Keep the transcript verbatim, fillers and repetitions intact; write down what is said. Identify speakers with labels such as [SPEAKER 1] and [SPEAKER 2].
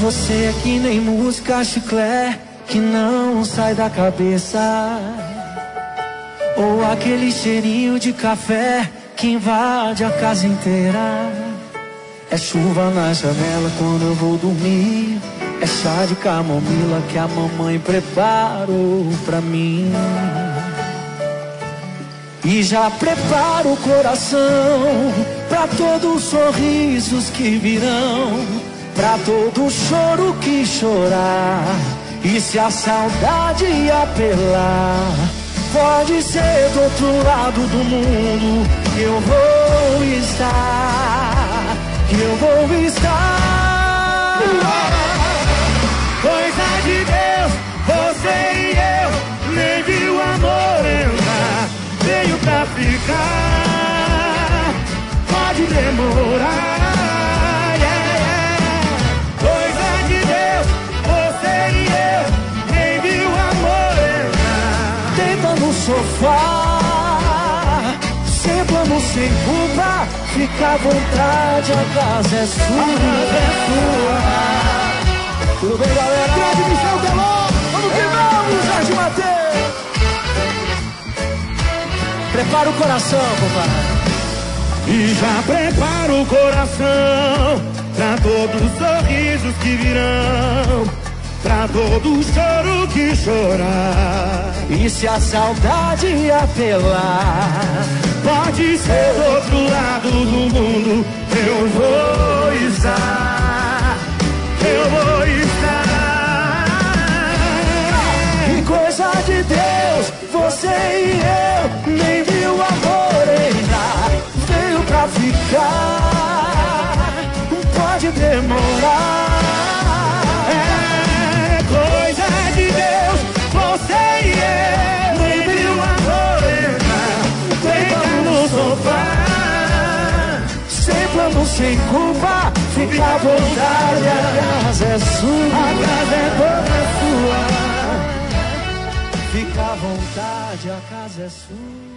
[SPEAKER 1] Você é que nem música chiclé que não sai da cabeça, ou aquele cheirinho de café que invade a casa inteira. É chuva na janela quando eu vou dormir, é chá de camomila que a mamãe preparou pra mim. E já preparo o coração pra todos os sorrisos que virão, pra todo choro que chorar. E se a saudade apelar, pode ser do outro lado do mundo que eu vou estar, que eu vou estar.
[SPEAKER 2] Coisa de Deus, você e eu, nem viu o amor entrar, veio pra ficar, pode demorar. Yeah, yeah. Coisa de Deus, você e eu, nem viu o amor entrar.
[SPEAKER 1] Deita no sofá, sem plano, sem culpa, fica à vontade, a casa é sua.
[SPEAKER 2] A casa é sua.
[SPEAKER 1] Tudo bem, galera?
[SPEAKER 2] Grande Michel Teló, vamos que vamos, Jorge Mateus.
[SPEAKER 1] Prepara o coração, compadre.
[SPEAKER 2] E já prepara o coração pra todos os sorrisos que virão, pra todo o choro que chorar.
[SPEAKER 1] E se a saudade apelar,
[SPEAKER 2] pode ser do outro lado do mundo, eu vou estar, eu vou estar.
[SPEAKER 1] Que coisa de Deus, você e eu, nem viu o amor entrar, veio pra ficar, pode demorar.
[SPEAKER 2] É coisa de Deus, você e eu, nem viu o amor entrar, deita no sofá,
[SPEAKER 1] sem plano, sem culpa, fica à vontade, a casa é sua.
[SPEAKER 2] A casa é toda sua.
[SPEAKER 1] Fica à vontade, a casa é sua.